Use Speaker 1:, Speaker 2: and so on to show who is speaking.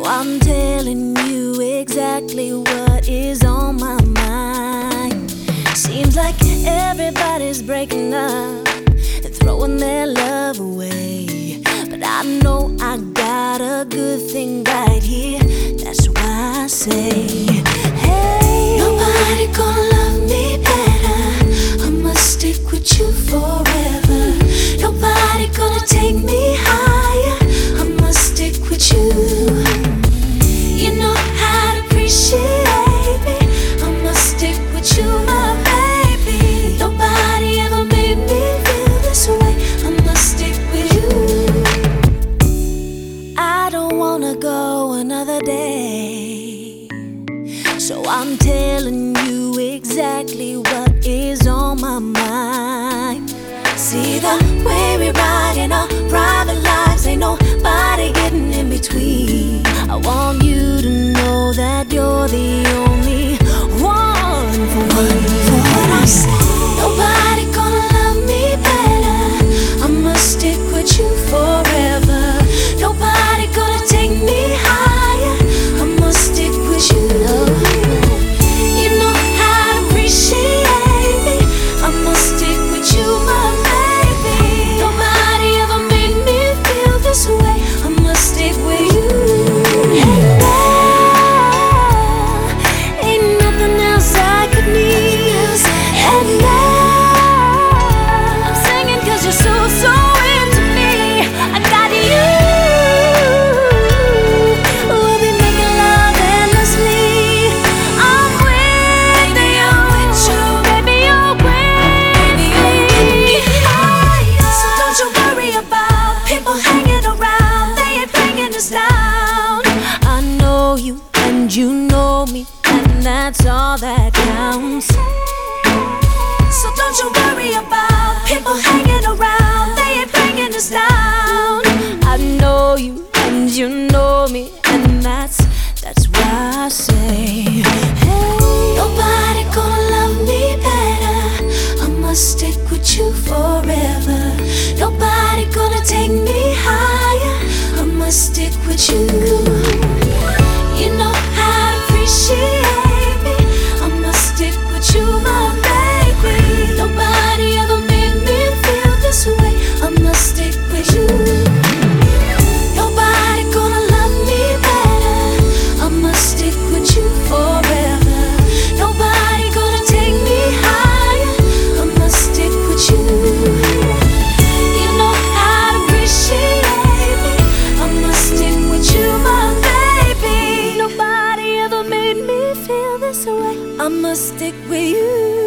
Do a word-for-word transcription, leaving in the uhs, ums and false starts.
Speaker 1: I'm telling you exactly what is on my mind. Seems like everybody's breaking up and throwing their love away, but I know I got a good thing right here. That's why I say, hey, nobody gonna love me better. I must stick with you forever. Nobody gonna take me higher. I must stick with you. You know how to appreciate me. I must stick with you, my baby. Nobody ever made me feel this way. I must stick with you. I don't wanna go another day, so I'm telling you exactly what is on my mind. See the way we ride in our private lives, ain't nobody getting in between. I want you to know that you're the only one for me. For what I say, nobody gonna love me better. I must stick with you forever. Nobody gonna take me higher. I must stick with you. You know how to appreciate me. I must stick with you, my baby. Nobody ever made me feel this way. I must stick with you. And now, ain't nothing else I could need. And now, I'm singing 'cause you're so, so into me. I got you. We'll be making love endlessly. I'm with you, baby, you're with me. So don't you worry about people hanging around. They ain't bringing us down. I know you and you know me, and that's all that counts. So don't you worry about people hanging around. They ain't bringing us down. I know you and you know me, and that's that's why I say, hey, nobody gonna love me better. I must stick with you forever. Nobody gonna take me higher. I must stick with you. You know how to appreciate me. I must stick with you, my baby. Nobody ever made me feel this way. I must stick with you. Nobody gonna love me better. I must stick with you forever. Nobody gonna take me higher. I must stick with you. You know how to appreciate me. I must stick with you, my baby. Nobody ever made me feel this way. I must stick with you.